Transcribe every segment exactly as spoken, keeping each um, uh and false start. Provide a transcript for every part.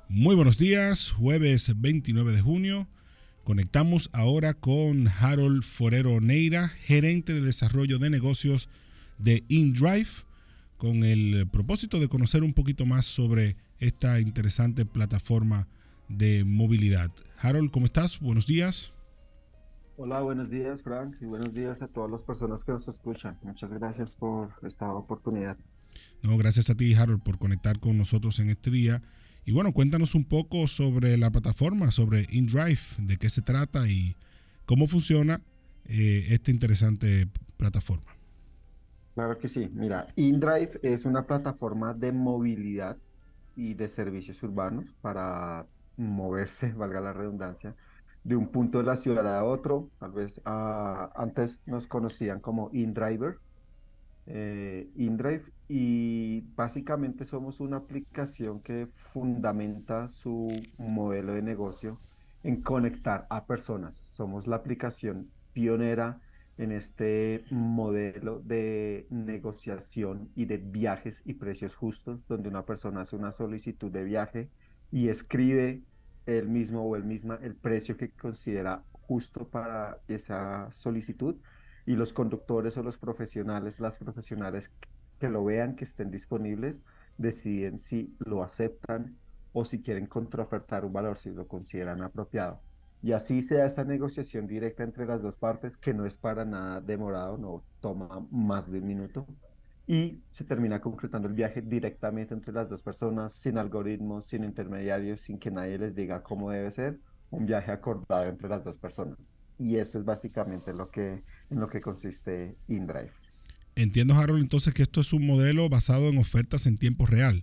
Muy buenos días, jueves veintinueve de junio. Conectamos ahora con Harold Forero Neira, gerente de desarrollo de negocios de InDrive, con el propósito de conocer un poquito más sobre esta interesante plataforma de movilidad. Harold, ¿cómo estás? Buenos días. Hola, buenos días, Frank, y buenos días a todas las personas que nos escuchan. Muchas gracias por esta oportunidad. No, gracias a ti, Harold, por conectar con nosotros en este día. Y bueno, cuéntanos un poco sobre la plataforma, sobre InDrive, de qué se trata y cómo funciona eh, esta interesante plataforma. Claro que sí. Mira, InDrive es una plataforma de movilidad y de servicios urbanos para moverse, valga la redundancia, de un punto de la ciudad a otro. Tal vez ah, antes nos conocían como InDriver, eh, InDrive, y básicamente somos una aplicación que fundamenta su modelo de negocio en conectar a personas. Somos la aplicación pionera en este modelo de negociación y de viajes y precios justos, donde una persona hace una solicitud de viaje y escribe él mismo o él misma el precio que considera justo para esa solicitud, y los conductores o los profesionales, las profesionales que lo vean, que estén disponibles, deciden si lo aceptan o si quieren contraofertar un valor, si lo consideran apropiado. Y así se da esa negociación directa entre las dos partes, que no es para nada demorado, no toma más de un minuto. Y se termina concretando el viaje directamente entre las dos personas, sin algoritmos, sin intermediarios, sin que nadie les diga cómo debe ser, un viaje acordado entre las dos personas. Y eso es básicamente lo que, en lo que consiste InDrive. Entiendo, Harold, entonces que esto es un modelo basado en ofertas en tiempo real.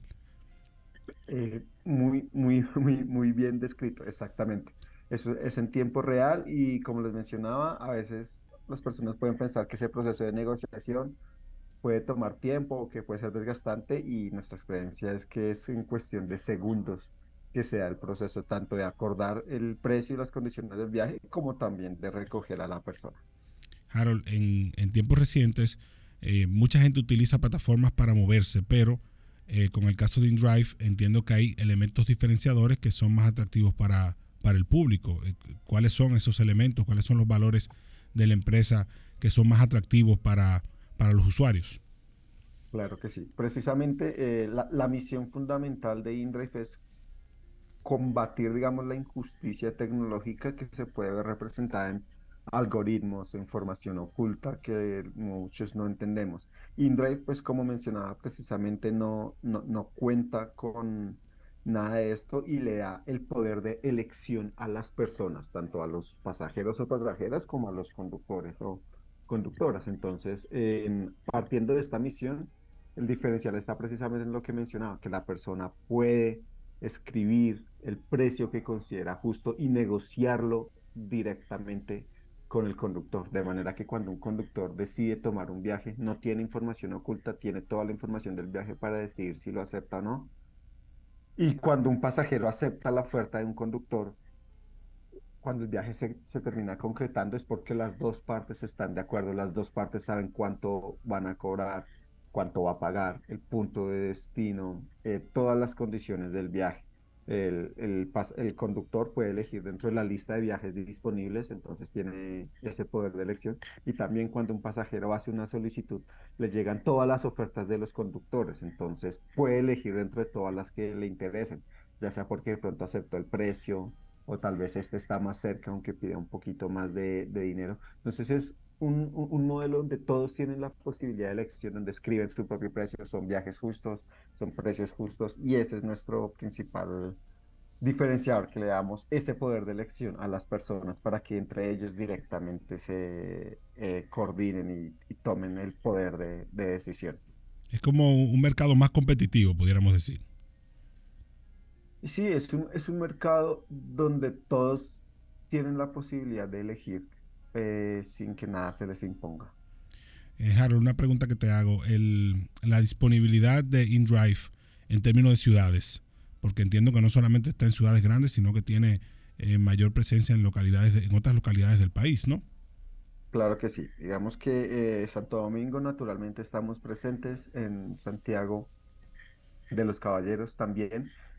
Eh, muy, muy, muy, muy bien descrito, exactamente. Eso es en tiempo real y, como les mencionaba, a veces las personas pueden pensar que ese proceso de negociación puede tomar tiempo o que puede ser desgastante, y nuestra experiencia es que es en cuestión de segundos que se da el proceso tanto de acordar el precio y las condiciones del viaje como también de recoger a la persona. Harold, en, en tiempos recientes, eh, mucha gente utiliza plataformas para moverse, pero eh, con el caso de InDrive entiendo que hay elementos diferenciadores que son más atractivos para, para el público. Eh, ¿Cuáles son esos elementos? ¿Cuáles son los valores de la empresa que son más atractivos para, para los usuarios? Claro que sí. Precisamente, eh, la, la misión fundamental de InDrive es combatir, digamos, la injusticia tecnológica que se puede ver representada en algoritmos o información oculta que muchos no entendemos. InDrive, pues como mencionaba, precisamente no, no, no cuenta con nada de esto y le da el poder de elección a las personas, tanto a los pasajeros o pasajeras como a los conductores o conductoras. Entonces, en- partiendo de esta misión, el diferencial está precisamente en lo que mencionaba, que la persona puede escribir el precio que considera justo y negociarlo directamente con el conductor, de manera que cuando un conductor decide tomar un viaje, no tiene información oculta, tiene toda la información del viaje para decidir si lo acepta o no. Y cuando un pasajero acepta la oferta de un conductor, cuando el viaje se, se termina concretando, es porque las dos partes están de acuerdo, las dos partes saben cuánto van a cobrar, cuánto va a pagar, el punto de destino, eh, todas las condiciones del viaje. El, el, pas- el conductor puede elegir dentro de la lista de viajes disponibles, entonces tiene ese poder de elección. Y también cuando un pasajero hace una solicitud, le llegan todas las ofertas de los conductores, entonces puede elegir dentro de todas las que le interesen, ya sea porque de pronto aceptó el precio, o tal vez este está más cerca, aunque pida un poquito más de, de dinero. Entonces es un, un, un modelo donde todos tienen la posibilidad de elección, donde escriben su propio precio, son viajes justos, son precios justos, y ese es nuestro principal diferenciador, que le damos ese poder de elección a las personas para que entre ellos directamente se eh, coordinen y, y tomen el poder de, de decisión. Es como un mercado más competitivo, pudiéramos decir. Y sí, es un, es un mercado donde todos tienen la posibilidad de elegir, eh, sin que nada se les imponga. Eh, Harold, una pregunta que te hago. El, la disponibilidad de InDrive en términos de ciudades, porque entiendo que no solamente está en ciudades grandes, sino que tiene eh, mayor presencia en localidades, de- en otras localidades del país, ¿no? Claro que sí. Digamos que eh, Santo Domingo, naturalmente estamos presentes, en Santiago de los Caballeros también.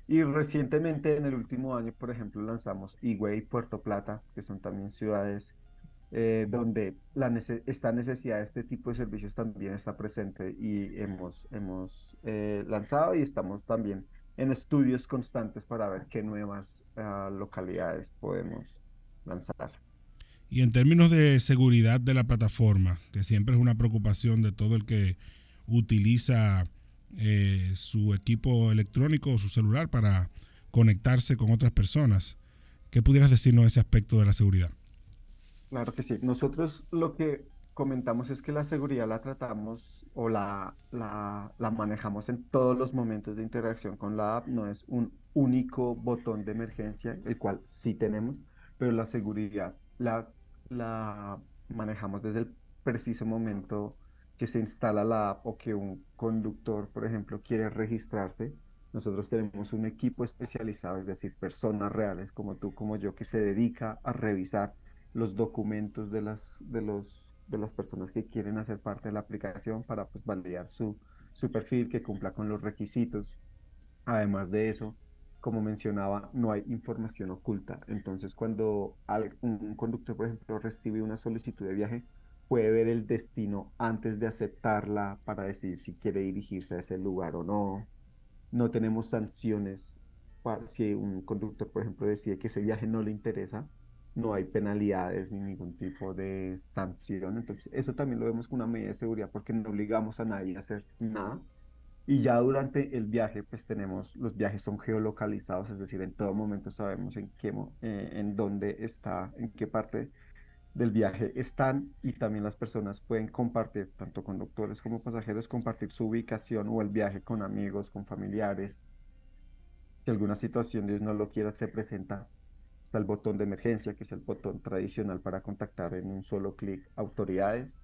Y recientemente, en el último año, por ejemplo, lanzamos Higüey y Puerto Plata, que son también ciudades eh, donde la nece- esta necesidad de este tipo de servicios también está presente y hemos, hemos eh, lanzado y estamos también en estudios constantes para ver qué nuevas ah, localidades podemos lanzar. Y en términos de seguridad de la plataforma, que siempre es una preocupación de todo el que utiliza eh, su equipo electrónico o su celular para conectarse con otras personas, ¿qué pudieras decirnos de ese aspecto de la seguridad? Claro que sí. Nosotros lo que comentamos es que la seguridad la tratamos o la, la, la manejamos en todos los momentos de interacción con la app. No es un único botón de emergencia, el cual sí tenemos, pero la seguridad la, la manejamos desde el preciso momento que se instala la app o que un conductor, por ejemplo, quiere registrarse. Nosotros tenemos un equipo especializado, es decir, personas reales como tú, como yo, que se dedica a revisar los documentos de las, de los, de las personas que quieren hacer parte de la aplicación para pues, validar su, su perfil, que cumpla con los requisitos. Además de eso, como mencionaba, no hay información oculta. Entonces, cuando al- un conductor, por ejemplo, recibe una solicitud de viaje, puede ver el destino antes de aceptarla para decidir si quiere dirigirse a ese lugar o no. No tenemos sanciones para, si un conductor, por ejemplo, decide que ese viaje no le interesa, no hay penalidades ni ningún tipo de sanción. Entonces, eso también lo vemos como una medida de seguridad porque no obligamos a nadie a hacer nada. Y ya durante el viaje, pues tenemos, los viajes son geolocalizados, es decir, en todo momento sabemos en qué, mo- eh, en dónde está, en qué parte del viaje están y también las personas pueden compartir, tanto conductores como pasajeros, compartir su ubicación o el viaje con amigos, con familiares. Si alguna situación, Dios no lo quiera, se presenta, está el botón de emergencia, que es el botón tradicional para contactar en un solo clic autoridades.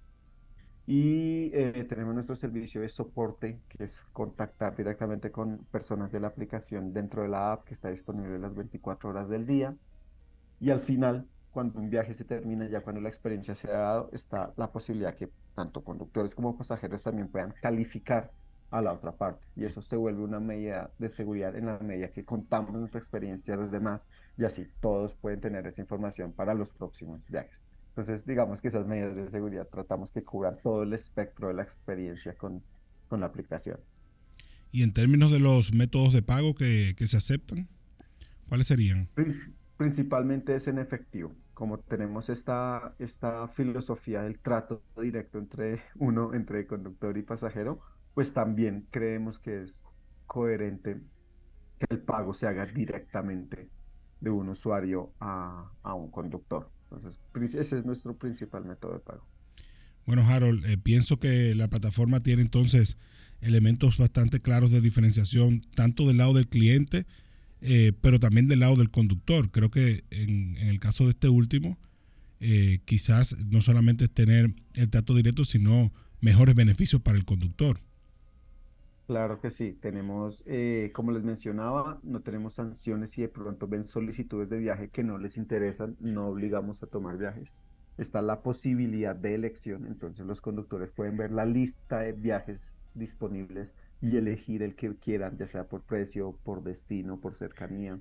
Y eh, tenemos nuestro servicio de soporte, que es contactar directamente con personas de la aplicación dentro de la app, que está disponible las veinticuatro horas del día. Y al final, cuando un viaje se termina, ya cuando la experiencia se ha dado, está la posibilidad que tanto conductores como pasajeros también puedan calificar a la otra parte. Y eso se vuelve una medida de seguridad en la medida que contamos nuestra experiencia a los demás y así todos pueden tener esa información para los próximos viajes. Entonces, digamos que esas medidas de seguridad tratamos que cubran todo el espectro de la experiencia con, con la aplicación. Y en términos de los métodos de pago que, que se aceptan, ¿cuáles serían? Princi- Principalmente es en efectivo. Como tenemos esta, esta filosofía del trato directo entre uno, entre conductor y pasajero, pues también creemos que es coherente que el pago se haga directamente de un usuario a, a un conductor. Entonces, pri- ese es nuestro principal método de pago. Bueno, Harold, eh, pienso que la plataforma tiene entonces elementos bastante claros de diferenciación, tanto del lado del cliente, eh, pero también del lado del conductor. Creo que en, en el caso de este último, eh, quizás no solamente es tener el trato directo, sino mejores beneficios para el conductor. Claro que sí, tenemos, eh, como les mencionaba, no tenemos sanciones si de pronto ven solicitudes de viaje que no les interesan, no obligamos a tomar viajes. Está la posibilidad de elección, entonces los conductores pueden ver la lista de viajes disponibles y elegir el que quieran, ya sea por precio, por destino, por cercanía.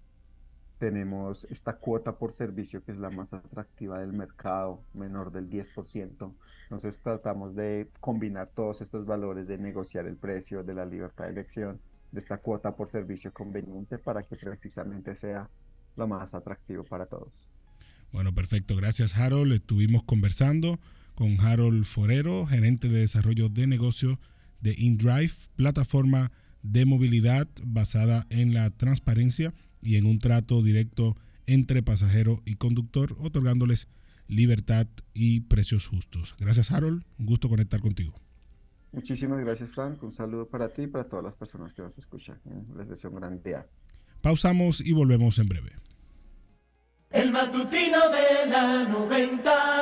Tenemos esta cuota por servicio que es la más atractiva del mercado, menor del diez por ciento. Entonces tratamos de combinar todos estos valores de negociar el precio, de la libertad de elección, de esta cuota por servicio conveniente para que precisamente sea lo más atractivo para todos. Bueno, perfecto. Gracias, Harold. Estuvimos conversando con Harold Forero, gerente de desarrollo de negocios de InDrive, plataforma de movilidad basada en la transparencia y en un trato directo entre pasajero y conductor, otorgándoles libertad y precios justos. Gracias, Harold. Un gusto conectar contigo. Muchísimas gracias, Frank. Un saludo para ti y para todas las personas que nos escuchan. Les deseo un gran día. Pausamos y volvemos en breve. El matutino de la noventa.